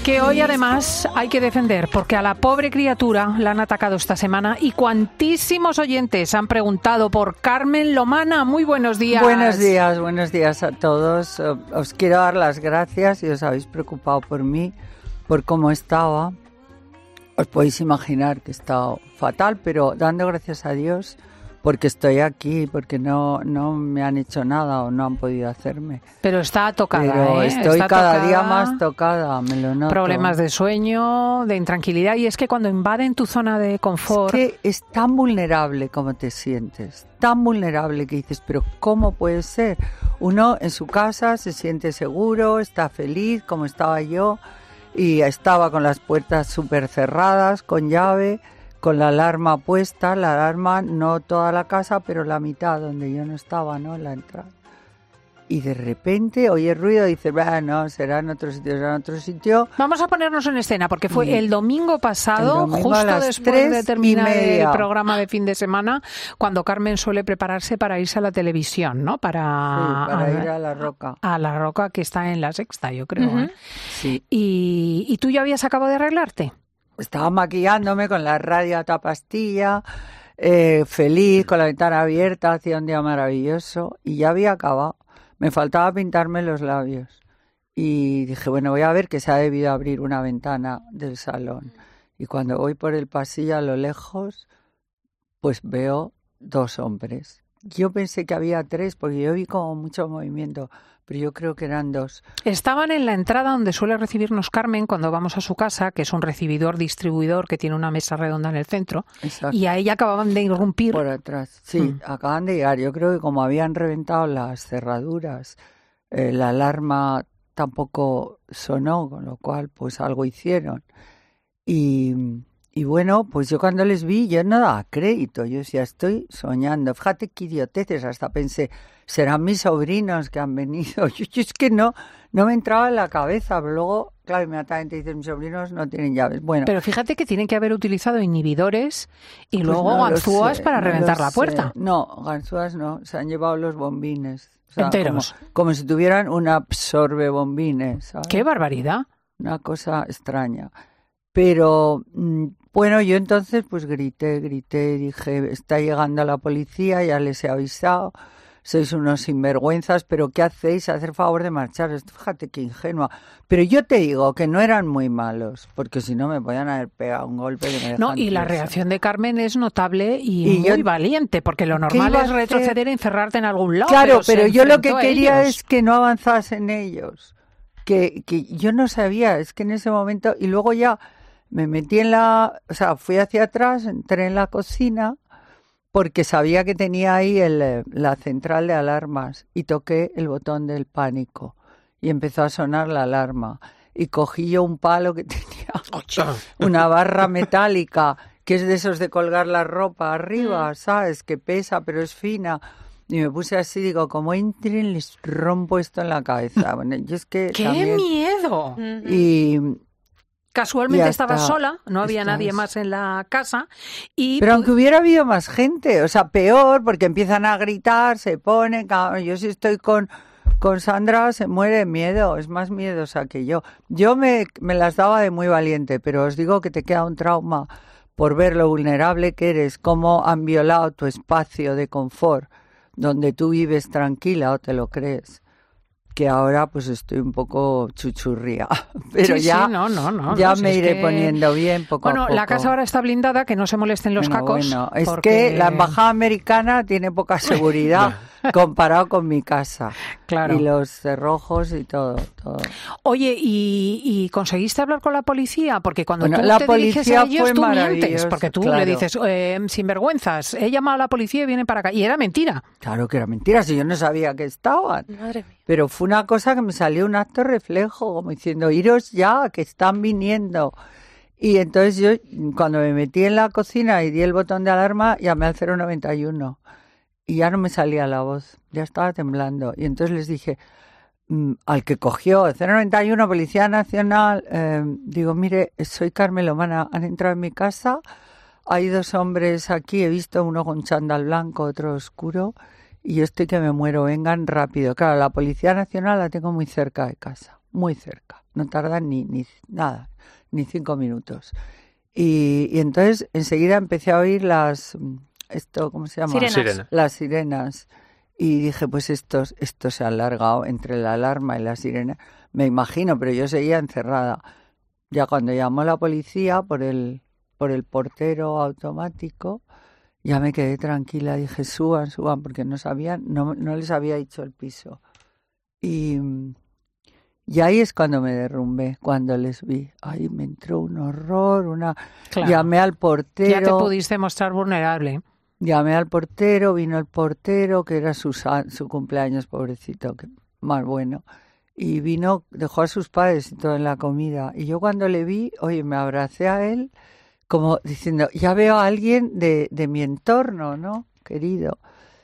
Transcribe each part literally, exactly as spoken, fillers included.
que hoy además hay que defender, porque a la pobre criatura la han atacado esta semana y cuantísimos oyentes han preguntado por Carmen Lomana. Muy buenos días. Buenos días, buenos días a todos. Os quiero dar las gracias y os habéis preocupado por mí, por cómo estaba. Os podéis imaginar que he estado fatal, pero dando gracias a Dios porque estoy aquí, porque no, no me han hecho nada o no han podido hacerme. Pero está tocada, Pero ¿eh? estoy está cada tocada, día más tocada, me lo noto. Problemas de sueño, de intranquilidad, y es que cuando invaden tu zona de confort... Es que es tan vulnerable como te sientes, tan vulnerable que dices, pero ¿cómo puede ser? Uno en su casa se siente seguro, está feliz, como estaba yo, y estaba con las puertas súper cerradas, con llave, con la alarma puesta, la alarma no toda la casa, pero la mitad donde yo no estaba, ¿no? En la entrada. Y de repente oye ruido y dice, bueno, será en otro sitio, será en otro sitio. Vamos a ponernos en escena, porque fue y el domingo pasado, el domingo justo después de terminar el programa de fin de semana, cuando Carmen suele prepararse para irse a la televisión, ¿no? Para, sí, para a, ir a La Roca. A La Roca, que está en La Sexta, yo creo. Uh-huh. ¿eh? Sí. Y, ¿Y tú ya habías acabado de arreglarte? Estaba maquillándome con la radio a toda pastilla, eh, feliz, con la ventana abierta, hacía un día maravilloso y ya había acabado. Me faltaba pintarme los labios y dije, bueno, voy a ver que se ha debido abrir una ventana del salón. Y cuando voy por el pasillo a lo lejos, pues veo dos hombres. Yo pensé que había tres porque yo vi como mucho movimiento, pero yo creo que eran dos. Estaban en la entrada donde suele recibirnos Carmen cuando vamos a su casa, que es un recibidor distribuidor que tiene una mesa redonda en el centro. Exacto. Y a ella acababan de irrumpir. Por atrás, sí, mm. acaban de llegar. Yo creo que como habían reventado las cerraduras, eh, la alarma tampoco sonó, con lo cual pues algo hicieron. Y... Y bueno, pues yo cuando les vi, yo no daba crédito, yo decía, estoy soñando, fíjate qué idioteces, hasta pensé, serán mis sobrinos que han venido, yo, yo es que no, no me entraba en la cabeza, pero luego, claro, inmediatamente dicen, mis sobrinos no tienen llaves, bueno. Pero fíjate que tienen que haber utilizado inhibidores y pues luego no ganzúas sé, para no reventar la puerta. Sé. No, ganzúas no, se han llevado los bombines. O sea, enteros. Como, como si tuvieran un absorbe bombines, ¿sabes? ¡Qué barbaridad! Una cosa extraña. Pero, bueno, yo entonces pues grité, grité, dije, está llegando la policía, ya les he avisado, sois unos sinvergüenzas, pero ¿qué hacéis? Hacer favor de marchar, fíjate qué ingenua. Pero yo te digo que no eran muy malos, porque si no me podían haber pegado un golpe que me dejan No, y la presa. reacción de Carmen es notable y, y muy yo, valiente, porque lo normal es retroceder y encerrarte en algún lado. Claro, pero, pero yo lo que quería ellos. es que no avanzasen ellos, que, que yo no sabía, es que en ese momento, y luego ya... Me metí en la, o sea, fui hacia atrás, entré en la cocina porque sabía que tenía ahí el, la central de alarmas y toqué el botón del pánico y empezó a sonar la alarma y cogí yo un palo que tenía una barra metálica que es de esos de colgar la ropa arriba, ¿sabes? Que pesa pero es fina. Y me puse así, digo, como entren les rompo esto en la cabeza. Bueno, yo es que ¡qué también... miedo! Y... Casualmente estaba sola, no había Estás... nadie más en la casa. Y Pero aunque hubiera habido más gente, o sea, peor, porque empiezan a gritar, se ponen... Yo si estoy con, con Sandra se muere de miedo, es más miedosa que yo. Yo me, me las daba de muy valiente, pero os digo que te queda un trauma por ver lo vulnerable que eres, cómo han violado tu espacio de confort, donde tú vives tranquila o te lo crees. Que ahora pues estoy un poco chuchurría, pero sí, ya, sí, no, no, no, ya no, si me iré que... poniendo bien poco bueno, a poco. Bueno, la casa ahora está blindada, que no se molesten los bueno, cacos. Bueno, es porque... que la embajada americana tiene poca seguridad comparado con mi casa. Claro. Y los cerrojos y todo, todo. Oye, ¿y, y conseguiste hablar con la policía? Porque cuando bueno, tú la te policía diriges a ellos, fue tú mientes. Porque tú claro. le dices, eh, sinvergüenzas, he llamado a la policía y vienen para acá. Y era mentira. Claro que era mentira, si yo no sabía que estaban. Madre mía. Pero fue una cosa que me salió un acto reflejo, como diciendo, iros ya, que están viniendo. Y entonces yo, cuando me metí en la cocina y di el botón de alarma, llamé al cero noventa y uno. Y ya no me salía la voz, ya estaba temblando. Y entonces les dije, mmm, al que cogió, cero noventa y uno, Policía Nacional, eh, digo, mire, soy Carmen Lomana, han entrado en mi casa, hay dos hombres aquí, he visto uno con chándal blanco, otro oscuro, y yo estoy que me muero, vengan rápido. Claro, la Policía Nacional la tengo muy cerca de casa, muy cerca. no tardan ni, ni nada, ni cinco minutos. Y, y entonces enseguida empecé a oír las, esto, ¿cómo se llama? Sirenas. Sirena. Las sirenas. Y dije, pues esto, esto se ha alargado entre la alarma y la sirena. Me imagino, pero yo seguía encerrada. Ya cuando llamó la policía por el, por el portero automático, ya me quedé tranquila. Dije, suban, suban, porque no sabían, no, no les había dicho el piso. Y, y ahí es cuando me derrumbé, cuando les vi. Ahí me entró un horror, una... Claro. Llamé al portero. Ya te pudiste mostrar vulnerable. Llamé al portero, vino el portero, que era su, su cumpleaños, pobrecito, que más bueno. Y vino, dejó a sus padres y todo en la comida. Y yo cuando le vi, oye, me abracé a él, como diciendo, ya veo a alguien de, de mi entorno, ¿no? Querido.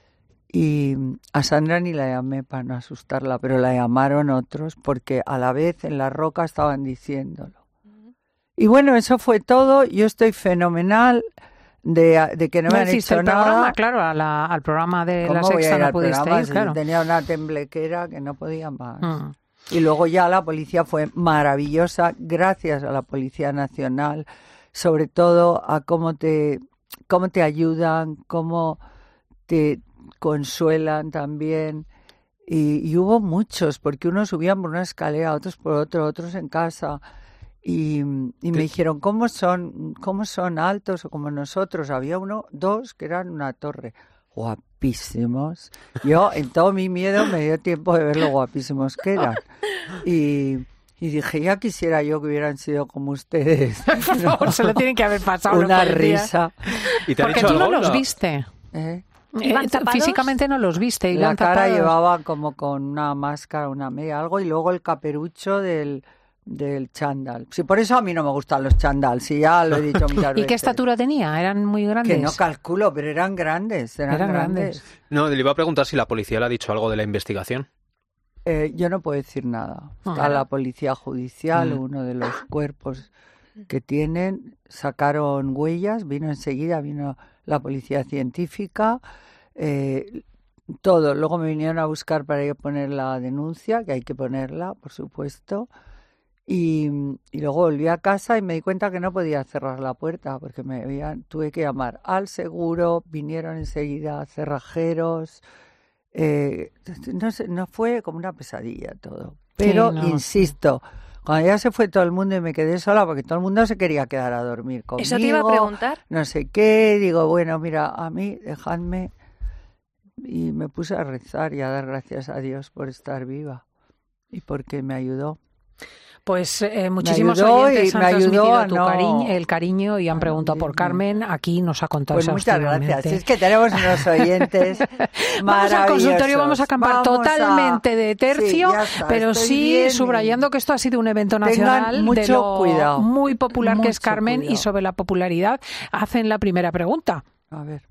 Y a Sandra ni la llamé para no asustarla, pero la llamaron otros, porque a la vez en la roca estaban diciéndolo. Y bueno, eso fue todo. Yo estoy fenomenal. De, de que no, no me han hecho el nada. Programa, claro, a la, al programa de ¿Cómo La voy a Sexta ir no al pudiste programa ir, si claro. tenía una temblequera que no podía más. Mm. Y luego ya la policía fue maravillosa, gracias a la Policía Nacional, sobre todo a cómo te, cómo te ayudan, cómo te consuelan también. Y, y hubo muchos, porque unos subían por una escalera, otros por otro, otros en casa. Y, y me dijeron, ¿cómo son, cómo son altos o como nosotros? Había uno, dos que eran una torre. Guapísimos. Yo, en todo mi miedo, me dio tiempo de ver lo guapísimos que eran. Y, y dije, ya quisiera yo que hubieran sido como ustedes. Por favor, No. se lo tienen que haber pasado. Una los policías. risa. ¿Y te han Porque dicho tú no algo? los La- viste. ¿Eh? ¿Iban Eh, tapados? Físicamente no los viste. La Iban cara tapados. llevaba como con una máscara, una media, algo, y luego el caperucho del... del chándal. Sí, por eso a mí no me gustan los chándal, sí, ya lo he dicho muchas veces. ¿Y qué estatura tenía? ¿Eran muy grandes? Que no calculo, pero eran grandes, eran, Eran grandes. grandes. No, le iba a preguntar si la policía le ha dicho algo de la investigación. Eh, yo no puedo decir nada. Está Ah. la policía judicial, Mm. uno de los cuerpos que tienen, sacaron huellas, vino enseguida, vino la policía científica, eh, todo. Luego me vinieron a buscar para ir a poner la denuncia, que hay que ponerla, por supuesto. Y, y luego volví a casa y me di cuenta que no podía cerrar la puerta porque me habían, tuve que llamar al seguro, vinieron enseguida cerrajeros, eh, no sé, no fue como una pesadilla todo. Pero Sí, no, insisto, cuando ya se fue todo el mundo y me quedé sola porque todo el mundo se quería quedar a dormir conmigo. Eso te iba a preguntar. No sé qué, digo, bueno, mira, a mí dejadme, y me puse a rezar y a dar gracias a Dios por estar viva y porque me ayudó. Pues eh, muchísimos ayudó oyentes y han me ayudó transmitido a tu no- cariño, el cariño y han a preguntado por hundirme. Carmen. Aquí nos ha contado Pues muchas exhaustivamente. gracias. Si es que tenemos unos oyentes Vamos al consultorio, vamos a cambiar Vamos a- totalmente de tercio, Sí, ya está, pero estoy sí bien y- subrayando que esto ha sido un evento Tengan nacional de mucho lo cuidado. muy popular que es Mucho Carmen y cuidado. sobre la popularidad hacen la primera pregunta. A ver.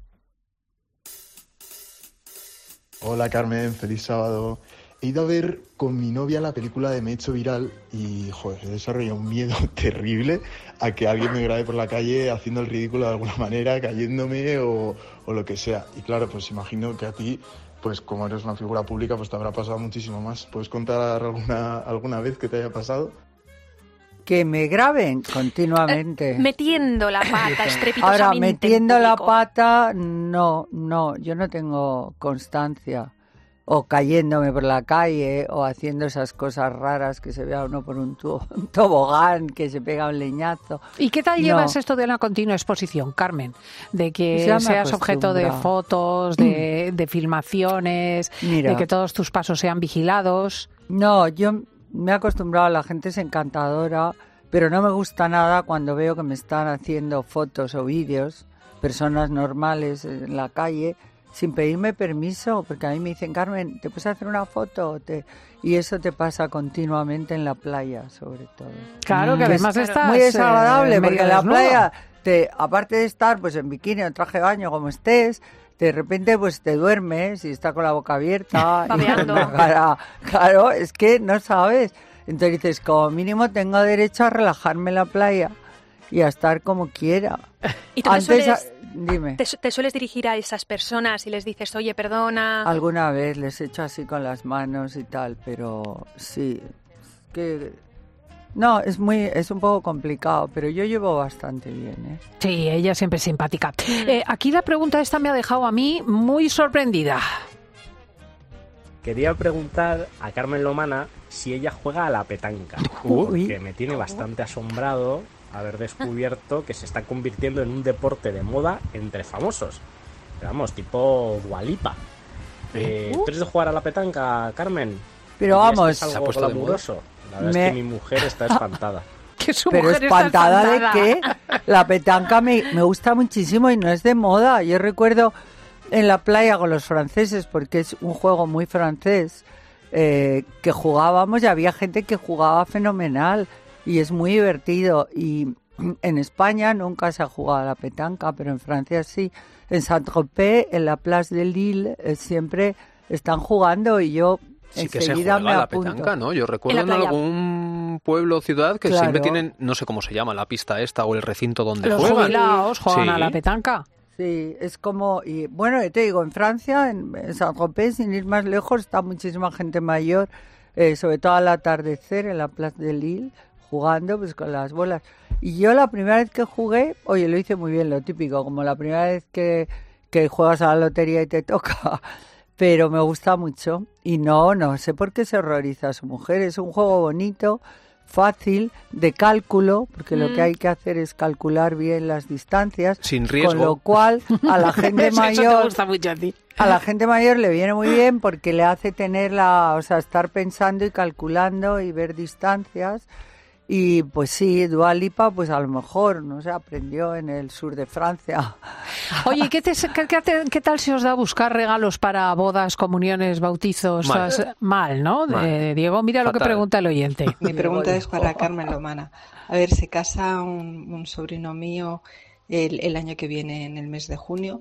Hola Carmen, feliz sábado. He ido a ver con mi novia la película de Me he hecho viral y, joder, he desarrollado un miedo terrible a que alguien me grabe por la calle haciendo el ridículo de alguna manera, cayéndome o, o lo que sea. Y claro, pues imagino que a ti, pues como eres una figura pública, pues te habrá pasado muchísimo más. ¿Puedes contar alguna, alguna vez que te haya pasado? Que me graben continuamente. Metiendo la pata Ahora, estrepitosamente. metiendo en la público. pata, no, no, yo no tengo constancia. O cayéndome por la calle, o haciendo esas cosas raras que se vea uno por un, tubo, un tobogán, que se pega un leñazo. ¿Y qué tal No. llevas esto de la continua exposición, Carmen? De que Pues ya me seas objeto de acostumbra. fotos, de, de filmaciones, Mira. de que todos tus pasos sean vigilados. No, yo me he acostumbrado, la gente es encantadora, pero no me gusta nada cuando veo que me están haciendo fotos o vídeos, personas normales en la calle, sin pedirme permiso, porque a mí me dicen, Carmen, ¿te puedes hacer una foto? Te... Y eso te pasa continuamente en la playa, sobre todo. Claro, que Que además es estás muy desagradable, eh, medio porque en la desnudo. playa, te, aparte de estar pues en bikini o en traje de baño, como estés, de repente pues te duermes y está con la boca abierta. y Babeando. la cara- claro, es que no sabes. Entonces dices, como mínimo tengo derecho a relajarme en la playa y a estar como quiera. ¿Y tú te sueles, a- dime, te, su- te sueles dirigir a esas personas y les dices, oye, perdona? alguna vez les he hecho así con las manos y tal, pero sí, es que No, es muy, es un poco complicado, pero yo llevo bastante bien, ¿eh? Sí, ella siempre es simpática. Eh, aquí la pregunta esta me ha dejado a mí muy sorprendida. Quería preguntar a Carmen Lomana si ella juega a la petanca, Uy. que me tiene bastante asombrado haber descubierto que se está convirtiendo en un deporte de moda entre famosos. Pero vamos, tipo Dua Lipa. Eh, ¿Tú eres de jugar a la petanca, Carmen? Pero ¿Dirías que vamos, es ¿Se ha algo puesto de glamuroso? La verdad Me- es que mi mujer está espantada. Que su pero mujer está espantada de espantada. que la petanca me, me gusta muchísimo y no es de moda. Yo recuerdo en la playa con los franceses, porque es un juego muy francés, eh, que jugábamos y había gente que jugaba fenomenal y es muy divertido. Y en España nunca se ha jugado a la petanca, pero en Francia sí. En Saint-Tropez, en la Place de Lille, eh, siempre están jugando y yo Sí que se enseguida juega me la apunto. petanca, ¿no? Yo recuerdo En la en, playa. algún pueblo o ciudad que Claro. siempre tienen, no sé cómo se llama, la pista esta o el recinto donde Los juegan. jubilados juegan Sí. a la petanca. Sí, es como, y bueno, yo te digo, en Francia, en, en Saint-Tropez, sin ir más lejos, está muchísima gente mayor, eh, sobre todo al atardecer en la Place de Lille, jugando pues con las bolas. Y yo la primera vez que jugué, oye, lo hice muy bien, lo típico, como la primera vez que, que juegas a la lotería y te toca, pero me gusta mucho. Y no, no sé por qué se horroriza a su mujer, es un juego bonito, fácil, de cálculo, porque lo Mm. que hay que hacer es calcular bien las distancias. Sin riesgo. Con lo cual, a la gente Eso te mayor, gusta mucho a ti. a la gente mayor le viene muy bien porque le hace tener la, o sea, estar pensando y calculando y ver distancias. Y pues sí, Dua Lipa, pues a lo mejor, no sé, aprendió en el sur de Francia. Oye, ¿qué, te- qué- qué te- qué tal se os da buscar regalos para bodas, comuniones, bautizos? Mal. As- Mal, ¿no? Mal. Eh, Diego, mira lo que Fatal. pregunta el oyente. Mi pregunta Digo, es para Carmen Lomana. A ver, se casa un, un sobrino mío el, el año que viene, en el mes de junio,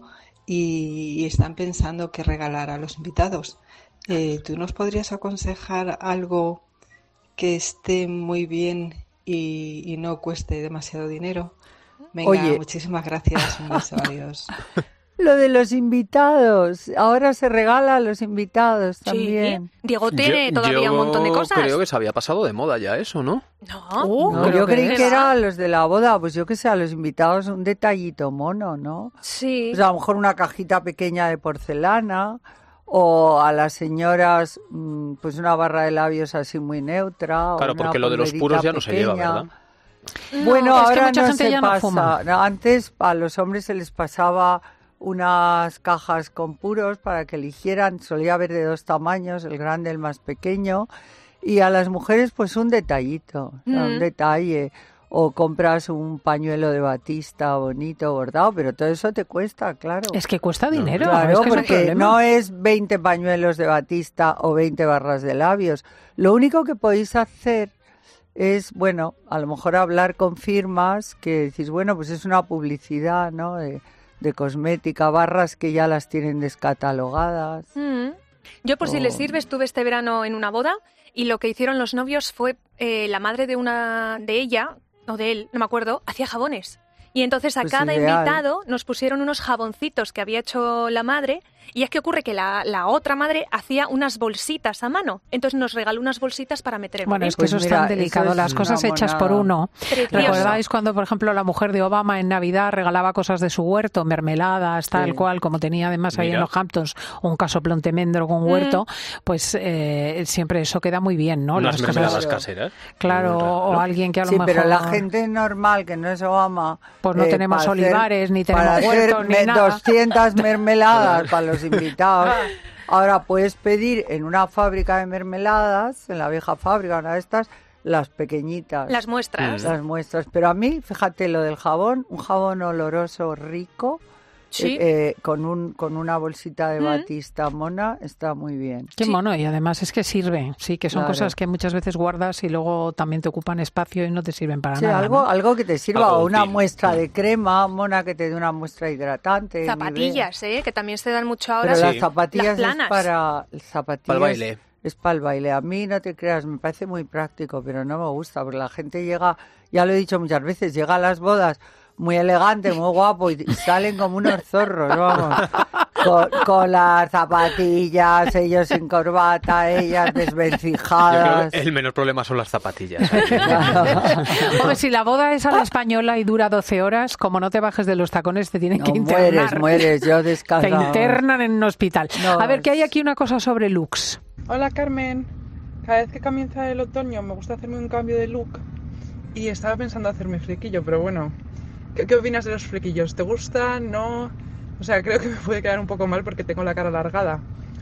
y, y están pensando qué regalar a los invitados. Eh, ¿tú nos podrías aconsejar algo que esté muy bien y, y no cueste demasiado dinero? Venga, Oye. muchísimas gracias. Un beso, adiós. Lo de los invitados, ahora se regala a los invitados también. Sí. Diego tiene Yo- todavía yo un montón de cosas. creo que se había pasado de moda ya eso, ¿no? No. Oh, No, creo yo que creí es. que era a los de la boda, pues yo que sé, a los invitados un detallito mono, ¿no? Sí. Pues a lo mejor una cajita pequeña de porcelana, o a las señoras mm, pues una barra de labios así muy neutra. o Claro, una porque lo de los polverita puros ya no se lleva, pequeña. ¿verdad? Bueno, es que ahora mucha no gente se ya no pasa. fuma. No, antes a los hombres se les pasaba unas cajas con puros para que eligieran, solía haber de dos tamaños, el grande, el más pequeño, y a las mujeres pues un detallito, o sea, un Mm. detalle, o compras un pañuelo de batista bonito, bordado, pero todo eso te cuesta, claro. Es que cuesta dinero. Claro, es que es el porque problema. no es veinte pañuelos de batista o veinte barras de labios. Lo único que podéis hacer es, bueno, a lo mejor hablar con firmas que decís, bueno, pues es una publicidad, ¿no? De, de cosmética, barras que ya las tienen descatalogadas. Mm. Yo, por si Oh. les sirve, estuve este verano en una boda y lo que hicieron los novios fue eh, la madre de una de ella, o de él, no me acuerdo, hacía jabones. Y entonces a Pues cada ideal. invitado nos pusieron unos jaboncitos que había hecho la madre. Y es que ocurre que la, la otra madre hacía unas bolsitas a mano. Entonces nos regaló unas bolsitas para meter en Bueno, el es que Pues eso es mira, tan eso delicado. es Las una cosas hechas por monada. uno. Precioso. ¿Recordáis cuando, por ejemplo, la mujer de Obama en Navidad regalaba cosas de su huerto, mermeladas, tal Sí. cual, como tenía además ahí en Mira. los Hamptons un casoplón tremendo con huerto? Pues eh, siempre eso queda muy bien, ¿no? Unas Las mermeladas cosas, caseras. claro, Muy o raro. alguien que a lo Sí, mejor... pero la gente normal, que no es Obama... Pues no eh, tenemos para hacer- olivares, ni tenemos para hacer huertos, ni me- nada. doscientas mermeladas para los invitados. Ahora puedes pedir en una fábrica de mermeladas, en la vieja fábrica, una de estas, las pequeñitas. Las muestras. las muestras. Pero a mí, fíjate, lo del jabón, un jabón oloroso rico, Sí. eh, eh, con un con una bolsita de Mm. batista mona, está muy bien. Qué Sí. mono, y además es que sirve, sí, que son Claro. cosas que muchas veces guardas y luego también te ocupan espacio y no te sirven para Sí, nada. algo, ¿no? algo que te sirva, Algo o una útil. muestra de crema mona que te dé una muestra hidratante. Zapatillas, ¿eh? Que también se dan mucho ahora. Pero Sí. las zapatillas Las planas. es para zapatillas Para el baile. Es para el baile. A mí no te creas, me parece muy práctico, pero no me gusta porque la gente llega, ya lo he dicho muchas veces, llega a las bodas muy elegante, muy guapo y, y salen como unos zorros, vamos. con, con las zapatillas, ellos sin corbata, ellas Yo creo desvencijadas. que el menor problema son las zapatillas. Hombre, si la boda es a la española y dura doce horas, como no te bajes de los tacones, te tienen No, que internar. mueres, mueres, yo Te descansado. internan en un hospital. No, A ver, que es- hay aquí una cosa sobre looks. Hola Carmen, cada vez que comienza el otoño me gusta hacerme un cambio de look y estaba pensando hacerme flequillo, pero bueno, ¿qué, qué opinas de los flequillos? ¿Te gustan? ¿No? O sea, creo que me puede quedar un poco mal porque tengo la cara alargada,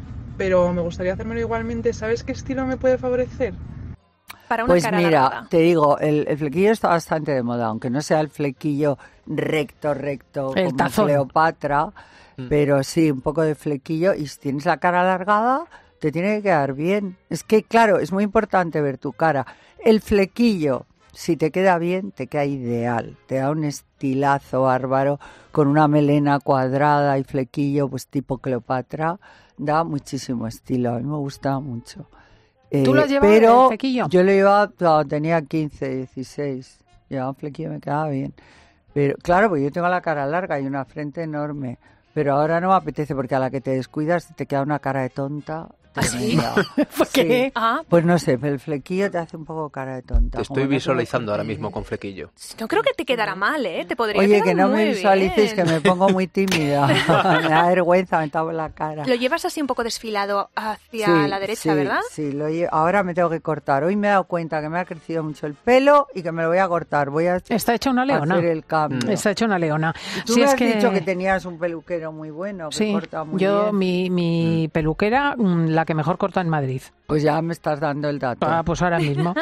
pero me gustaría hacérmelo igualmente. ¿Sabes qué estilo me puede favorecer? Para una Pues cara mira, alargada. te digo, el, el flequillo está bastante de moda, aunque no sea el flequillo recto, recto, El como tazón. Cleopatra, Mm. pero sí, un poco de flequillo, y si tienes la cara alargada, te tiene que quedar bien. Es que, claro, es muy importante ver tu cara. El flequillo, si te queda bien, te queda ideal, te da un estilazo bárbaro, con una melena cuadrada y flequillo, pues tipo Cleopatra, da muchísimo estilo, a mí me gusta mucho. ¿Tú lo Eh, has llevado, pero el flequillo? yo lo llevaba cuando tenía quince, dieciséis. Llevaba un flequillo, me quedaba bien. Pero claro, pues yo tengo la cara larga y una frente enorme. Pero ahora no me apetece porque a la que te descuidas te queda una cara de tonta. ¿Ah, sí? tremenda. ¿Por qué? Sí. Ah, Pues no sé, pero el flequillo te hace un poco cara de tonta. Te como estoy no te visualizando lo ahora cortes. mismo con flequillo. no creo que te quedara mal, ¿eh? Te podría Oye, quedar que no muy me visualicéis, bien. que me pongo muy tímida. Me da vergüenza, me tapo la cara. Lo llevas así un poco desfilado hacia Sí, la derecha, sí, ¿verdad? Sí, lo lle- ahora me tengo que cortar. Hoy me he dado cuenta que me ha crecido mucho el pelo y que me lo voy a cortar. Voy a Está hecha una leona. hacer el cambio. Está hecha una leona. Tú Si me es has que... dicho que tenías un peluquero muy bueno, que Sí, corta muy yo, bien. mi, mi peluquera, mm, la que mejor corta en Madrid. Pues ya me estás dando el dato. Ah, pues ahora mismo.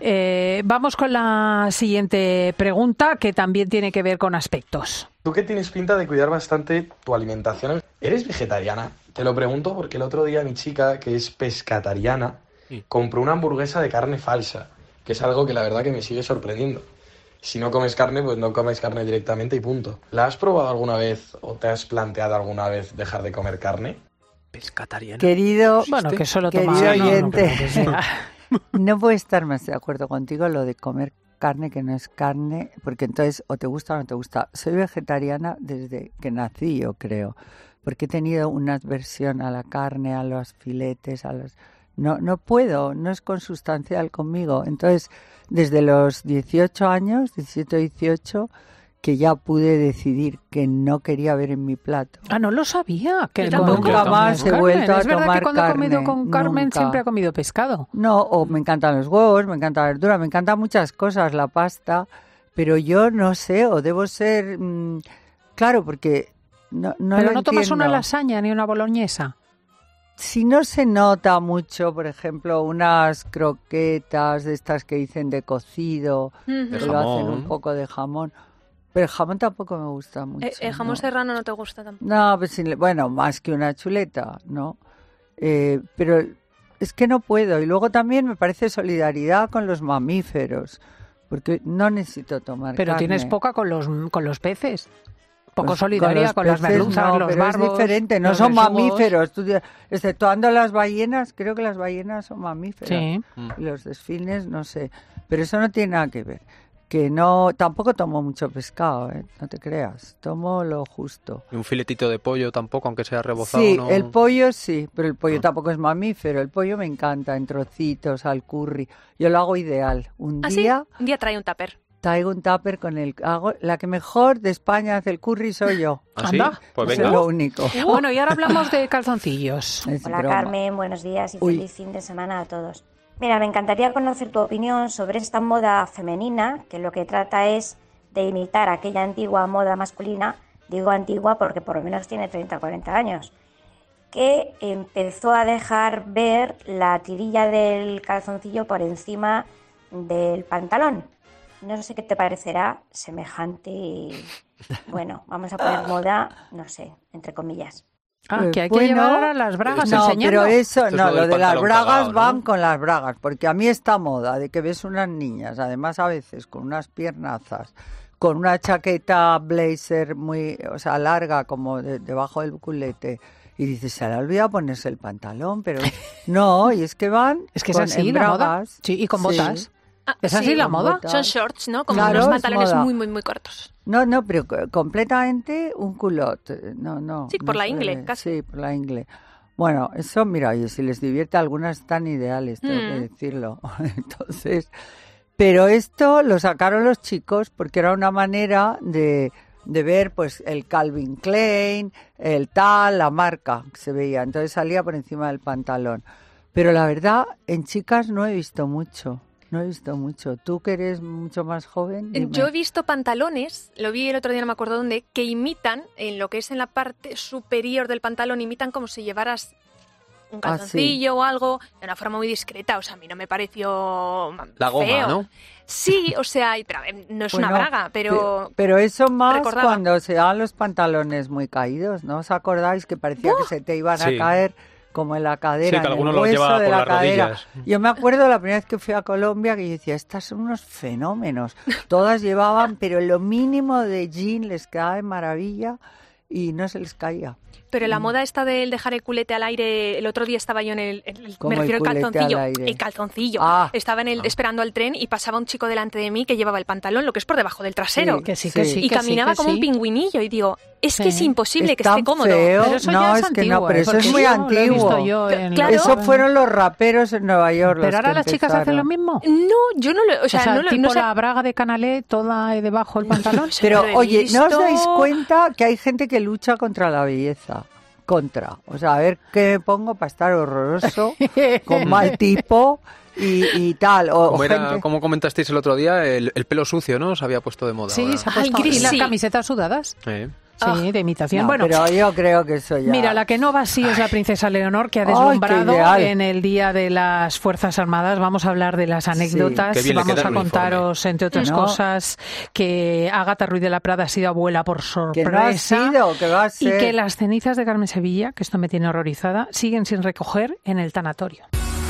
Eh, vamos con la siguiente pregunta, que también tiene que ver con aspectos. Tú que tienes pinta de cuidar bastante tu alimentación, ¿eres vegetariana? Te lo pregunto porque el otro día mi chica, que es pescatariana, Sí. compró una hamburguesa de carne falsa, que es algo que la verdad que me sigue sorprendiendo. Si no comes carne, pues no comes carne directamente y punto. ¿La has probado alguna vez o te has planteado alguna vez dejar de comer carne? Pescatariana. Querido, Bueno, que solo querido toma... no, no oyente, creo que sea. no puedo estar más de acuerdo contigo lo de comer carne que no es carne, porque entonces o te gusta o no te gusta. Soy vegetariana desde que nací, yo creo, porque he tenido una adversión a la carne, a los filetes, a los... No, no puedo, no es consustancial conmigo. Entonces, desde los dieciocho años, diecisiete, dieciocho, que ya pude decidir que no quería ver en mi plato. Ah, no lo sabía. Que Yo no- tampoco. Nunca más he Carmen, vuelto a es verdad tomar que cuando he comido carne, con Carmen nunca. siempre ha comido pescado. No, o me encantan los huevos, me encanta la verdura, me encantan muchas cosas, la pasta, pero yo no sé, o debo ser... mmm, claro, porque no, no Pero lo no tomas una entiendo. lasaña ni una boloñesa. Si no se nota mucho, por ejemplo, unas croquetas de estas que dicen de cocido, Ujú. que De lo hacen jamón. un poco de jamón, pero el jamón tampoco me gusta mucho. Eh, el jamón ¿no? serrano no te gusta tampoco. No, pues sí, bueno, más que una chuleta, ¿no? Eh, pero es que no puedo. Y luego también me parece solidaridad con los mamíferos, porque no necesito tomar Pero carne. tienes poca con los, con los peces. Poco Pues solidaria con, las peces merluzas, no, los pero barbos. es diferente, no los son besugos. mamíferos. Tú, exceptuando las ballenas, creo que las ballenas son mamíferas. Sí. Y los delfines, no sé. Pero eso no tiene nada que ver. Que no, tampoco tomo mucho pescado, ¿eh? No te creas. Tomo lo justo. Y un filetito de pollo tampoco, aunque sea rebozado. Sí, no... el pollo sí, pero el pollo Ah. tampoco es mamífero. El pollo me encanta en trocitos, al curry. Yo lo hago ideal. Un ¿Ah, sí? día Un día trae un tupper. traigo un tupper con el... Hago, la que mejor de España hace el curry soy yo. ¿Ah, sí? Anda. Pues Eso venga. es lo único. Bueno, y ahora hablamos de calzoncillos. Es Hola broma. Carmen, buenos días y Uy. feliz fin de semana a todos. Mira, me encantaría conocer tu opinión sobre esta moda femenina que lo que trata es de imitar aquella antigua moda masculina, digo antigua porque por lo menos tiene treinta o cuarenta años, que empezó a dejar ver la tirilla del calzoncillo por encima del pantalón. No sé qué te parecerá semejante, bueno, vamos a poner moda, no sé, entre comillas. Ah, Pues que hay que bueno, llevar ahora las bragas No, enseñando. pero eso, Esto es no, lo lo del de las pantalón bragas cagao, ¿no? van con las bragas, porque a mí esta moda de que ves unas niñas, además a veces con unas piernazas, con una chaqueta blazer muy, o sea, larga como de- debajo del culete, y dices, se le ha olvidado ponerse el pantalón, pero no, y es que van Es que es con así en la moda. bragas. Sí, y con Sí. botas. Ah, ¿Es así sí, la con moda? botas. Son shorts, ¿no? Como Claro, unos es pantalones moda. muy, muy, muy cortos. No, no, pero co- completamente un culot. No, no. Sí, por no la se ingle, ve. casi. Sí, por la ingle. Bueno, eso, mira, oye, si les divierte, algunas están ideales, tengo Mm. que decirlo. Entonces, pero esto lo sacaron los chicos porque era una manera de, de ver, pues, el Calvin Klein, el tal, la marca que se veía. Entonces salía por encima del pantalón. Pero la verdad, en chicas no he visto mucho. No he visto mucho. Tú que eres mucho más joven. dime. Yo he visto pantalones, lo vi el otro día, no me acuerdo dónde, que imitan, en lo que es en la parte superior del pantalón, imitan como si llevaras un Ah, calzoncillo o algo, de una forma muy discreta. O sea, a mí no me pareció La goma, feo. ¿no? Sí, o sea, y- pero, eh, no es una Bueno, braga, pero... pe- Pero eso más recordaba. cuando se daban los pantalones muy caídos, ¿no os acordáis que parecía que se te iban Sí. a caer como en la cadera, Sí, que en el algunos los hueso llevaba de por la las cadera? rodillas. Yo me acuerdo la primera vez que fui a Colombia que yo decía, estas son unos fenómenos. Todas llevaban, pero lo mínimo de jean les quedaba de maravilla y no se les caía. Pero la moda esta del dejar el culete al aire, el otro día estaba yo en el, en el- ¿Cómo me el refiero al culete calzoncillo, al aire? el calzoncillo. Ah. Estaba en el, esperando al tren y pasaba un chico delante de mí que llevaba el pantalón, lo que es por debajo del trasero. Sí, Que sí, que sí. y que caminaba sí, que como un sí. pingüinillo y digo, es Sí. que es imposible que Es tan esté cómodo. feo. Pero eso No, ya es, es que no, antiguo, pero ¿eh? eso es Porque muy yo lo he visto antiguo. yo en- Claro. Eso fueron los raperos en Nueva York. Pero los ahora que las chicas hacen lo empezaron. mismo. No, yo no lo, o sea, O sea, no lo, tipo no sé- la braga de Canalé, toda eh, debajo del pantalón. Pero, lo he oye, ¿no os visto. dais cuenta que hay gente que lucha contra la belleza? Contra. O sea, a ver qué me pongo para estar horroroso, con mal tipo y, y tal. O, o Como, era, gente... como comentasteis el otro día, el, el pelo sucio, ¿no? Se había puesto de moda. Sí, ahora. se ha Ay, puesto. gris, ¿Y las sí. camisetas sudadas? Eh. Sí, de imitación. No, bueno, pero yo creo que eso ya... mira, la que no va así es la princesa Leonor, que ha Ay, qué deslumbrado ideal. en el Día de las Fuerzas Armadas. Vamos a hablar de las anécdotas. Qué bien le Vamos queda a el contaros, entre otras No. cosas, que Ágata Ruiz de la Prada ha sido abuela por Que sorpresa. no ha sido, que va a Y ser... que las cenizas de Carmen Sevilla, que esto me tiene horrorizada, siguen sin recoger en el tanatorio.